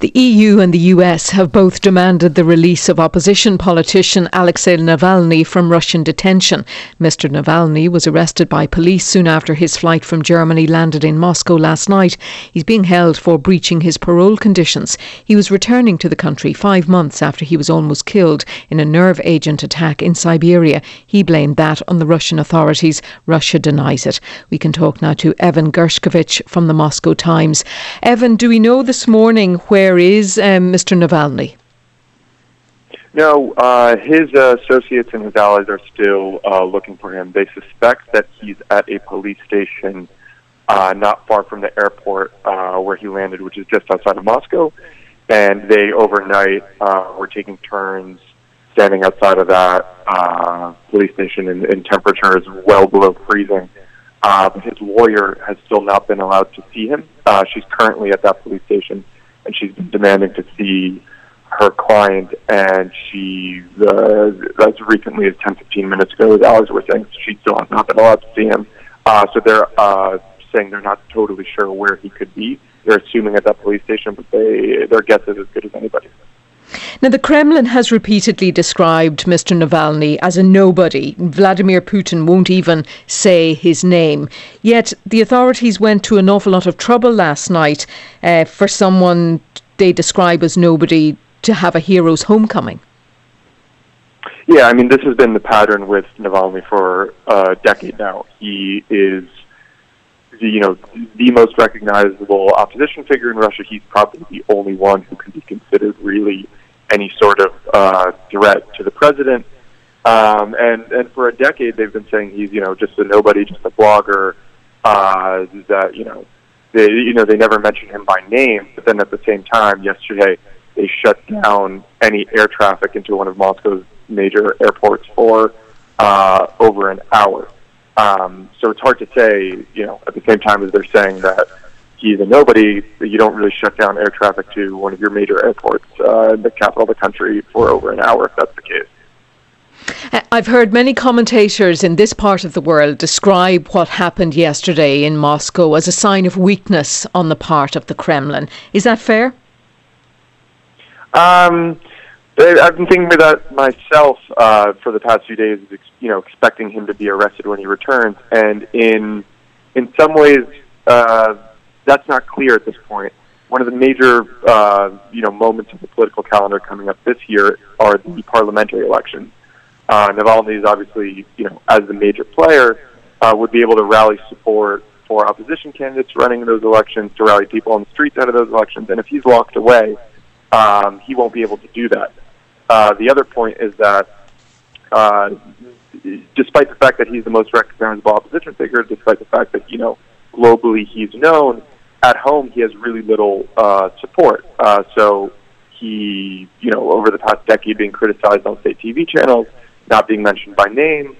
The EU and the US have both demanded the release of opposition politician Alexei Navalny from Russian detention. Mr. Navalny was arrested by police soon after his flight from Germany landed in Moscow last night. He's being held for breaching his parole conditions. He was returning to the country 5 months after he was almost killed in a nerve agent attack in Siberia. He blamed that on the Russian authorities. Russia denies it. We can talk now to Evan Gershkovich from the Moscow Times. Evan, do we know this morning where is Mr. Navalny? No, his associates and his allies are still looking for him. They suspect that he's at a police station not far from the airport where he landed, which is just outside of Moscow. And they overnight were taking turns standing outside of that police station in temperatures well below freezing. His lawyer has still not been allowed to see him. She's currently at that police station, and she's been demanding to see her client, and she, as recently as 10-15 minutes ago, as allies were saying, she still has not been allowed to see him. So they're saying they're not totally sure where he could be. They're assuming at that police station, but their guess is as good as anybody's. Now, the Kremlin has repeatedly described Mr. Navalny as a nobody. Vladimir Putin won't even say his name. Yet the authorities went to an awful lot of trouble last night for someone they describe as nobody to have a hero's homecoming. Yeah, I mean, this has been the pattern with Navalny for a decade now. He is the most recognizable opposition figure in Russia. He's probably the only one who can be considered really any sort of threat to the president. And for a decade, they've been saying he's, just a nobody, just a blogger, that, they never mention him by name. But then at the same time, yesterday, they shut down any air traffic into one of Moscow's major airports for over an hour. So it's hard to say, at the same time as they're saying that he's a nobody, you don't really shut down air traffic to one of your major airports in the capital of the country for over an hour, if that's the case. I've heard many commentators in this part of the world describe what happened yesterday in Moscow as a sign of weakness on the part of the Kremlin. Is that fair? I've been thinking about that myself for the past few days, expecting him to be arrested when he returns. And in some ways, that's not clear at this point. One of the major, moments of the political calendar coming up this year are the parliamentary elections. Navalny is obviously, as the major player, would be able to rally support for opposition candidates running in those elections, to rally people on the streets out of those elections. And if he's locked away, he won't be able to do that. The other point is that despite the fact that he's the most recognizable opposition figure, despite the fact that, globally he's known, at home he has really little support. So he, over the past decade being criticized on state TV channels, not being mentioned by name,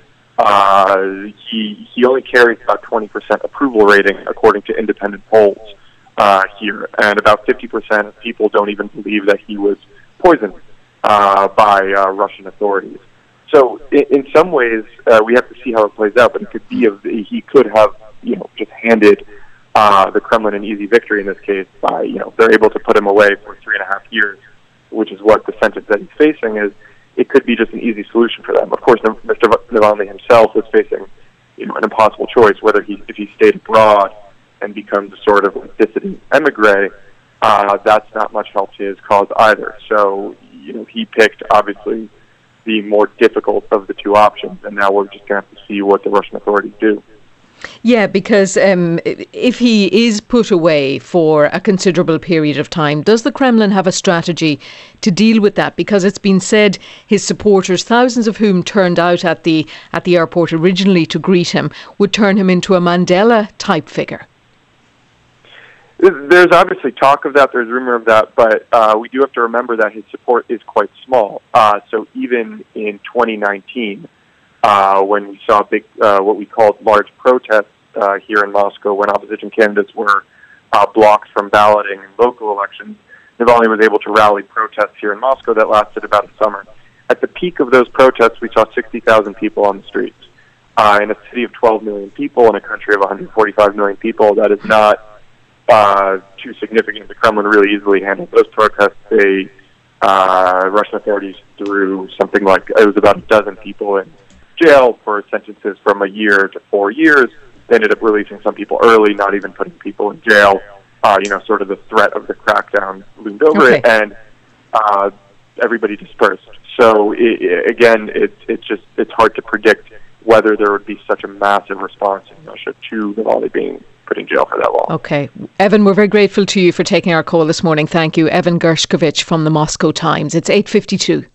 he only carries about 20% approval rating according to independent polls here. And about 50% of people don't even believe that he was poisoned by Russian authorities. So in some ways, we have to see how it plays out, but it could be he could have, just handed the Kremlin an easy victory in this case by, they're able to put him away for 3.5 years, which is what the sentence that he's facing is. It could be just an easy solution for them. Of course, Mr. Navalny himself was facing, an impossible choice, whether if he stayed abroad and becomes a sort of dissident emigre, that's not much help to his cause either. So, he picked, obviously, the more difficult of the two options, and now we're just going to have to see what the Russian authorities do. Yeah, because if he is put away for a considerable period of time, does the Kremlin have a strategy to deal with that? Because it's been said his supporters, thousands of whom turned out at the airport originally to greet him, would turn him into a Mandela-type figure. There's obviously talk of that, there's rumor of that, but we do have to remember that his support is quite small. So even in 2019, when we saw big, what we called large protests here in Moscow, when opposition candidates were blocked from balloting in local elections, Navalny was able to rally protests here in Moscow that lasted about a summer. At the peak of those protests, we saw 60,000 people on the streets. In a city of 12 million people, in a country of 145 million people, that is not too significant. The Kremlin really easily handled those protests. Russian authorities threw something like, it was about a dozen people in jail for sentences from a year to 4 years. They ended up releasing some people early, not even putting people in jail. Sort of the threat of the crackdown loomed over it, and everybody dispersed. So it's hard to predict whether there would be such a massive response in Russia to Navalny being put in jail for that long. Okay. Evan, we're very grateful to you for taking our call this morning. Thank you. Evan Gershkovich from the Moscow Times. It's 8:52.